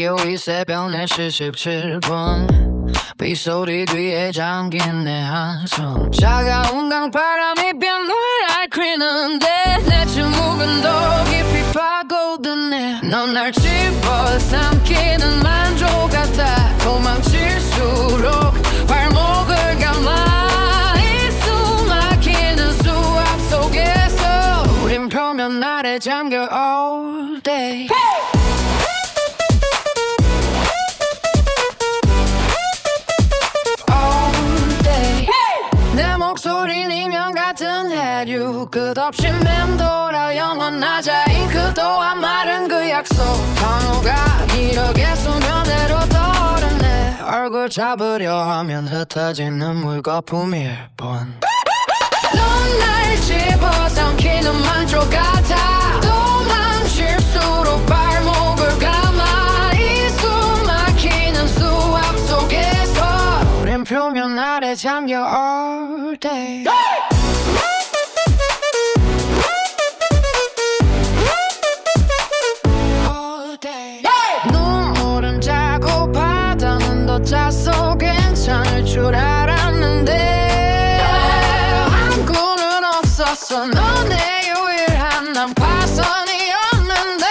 개교이 새벽 4시 17분 빗소리 뒤에 잠긴 내 한숨 차가운 강바람이 뺨을 앓히는데 내 주먹은 더 깊이 파고드네 넌 날 집어삼키는 만족 같아 도망칠수록 발목을 감아 이 숨막히는 수압 속에서 우린 표면 아래 잠겨 all day 내 목소린 이면 같은 해류 끝없이 맴돌아 영원하자 잉크 또한 마른 그 약속 단어가 이렇게 수면으로 떠오르네 얼굴 잡으려 하면 흩어지는 물거품일 뿐 넌 날 집어삼키는 만족 같아 도망칠수록 발목을 감아 이 숨막히는 수압 속에서 우린 표면 아래 잠겨 all day all day 눈물은 자고 바다는 더 짰어 괜찮을 줄 알았는데 항구는 없었어 너 내 유일한 난파선이었는데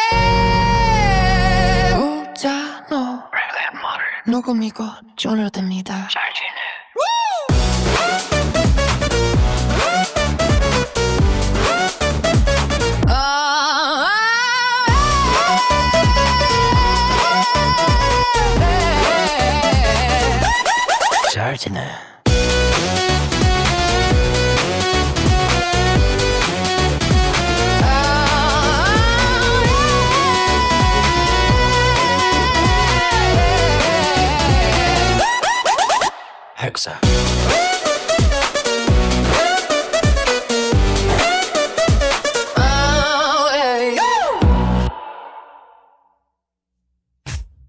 웃잖아 녹음이고 졸려듭니다 잘 지내 잘 지내 Hexa